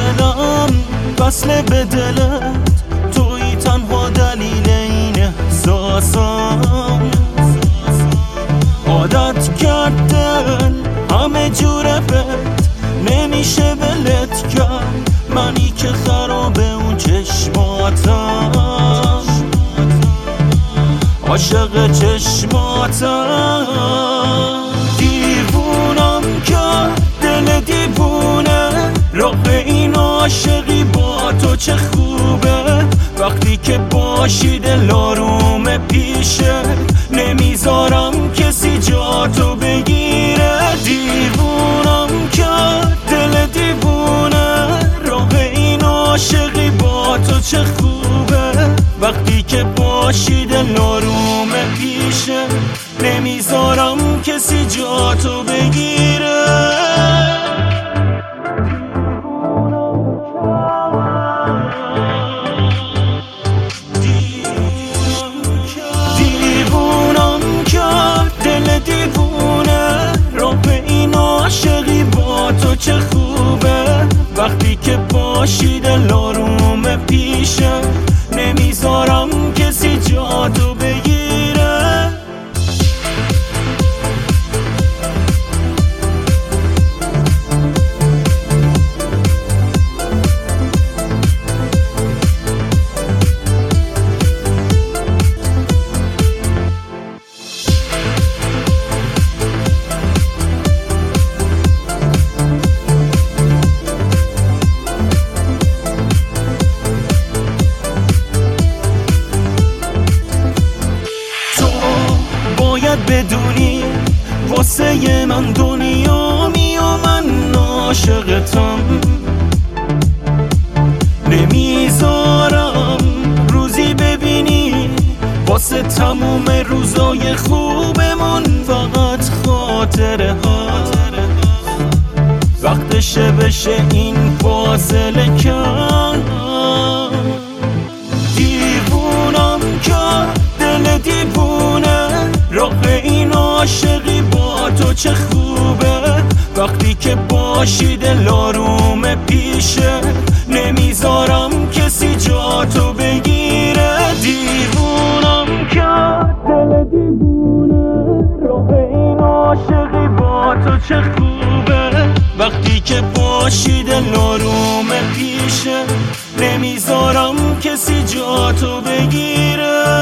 دلم وصله به دلت، توی تنها دلیل این احساسم. عادت کردن همه جوره بهت، نمیشه ولت کرد، منی که خراب اون چشماتم، عاشق چشماتم. دیوونم کرد دل دیوونه، راه این عاشقی با تو چه خوبه، وقتی که باشی دل آرومه پیشه، نمیذارم کسی جا تو بگیره. دیوونم کرد دل دیوونه، راه این عاشقی با تو چه خوبه، وقتی که باشی دل آرومه پیشه، نمیذارم کسی جا تو بگیره. دیوونم کرد دل دیوونه، راه این عاشقی با تو چه خوبه، وقتی که باشی دل آرومه پیشه، نمیذارم کسی جا تو بگیره. باید بدونی واسه من دنیامی و من عاشقتم، نمیذارم روزی ببینی واسه تموم روزای خوبمون فقط خاطره ها. وقتشه بشه این فاصله کن. دیوونم کرد دل دیوونه، راه این عاشقی با تو چه خوبه، وقتی که باشی دل آرومه پیشه، نمیذارم کسی جا تو بگیره. دیوونم کرد دل دیوونه، راه این عاشقی با تو چه خوبه، وقتی که باشی دل آرومه پیشه، نمیذارم کسی جا تو بگیره.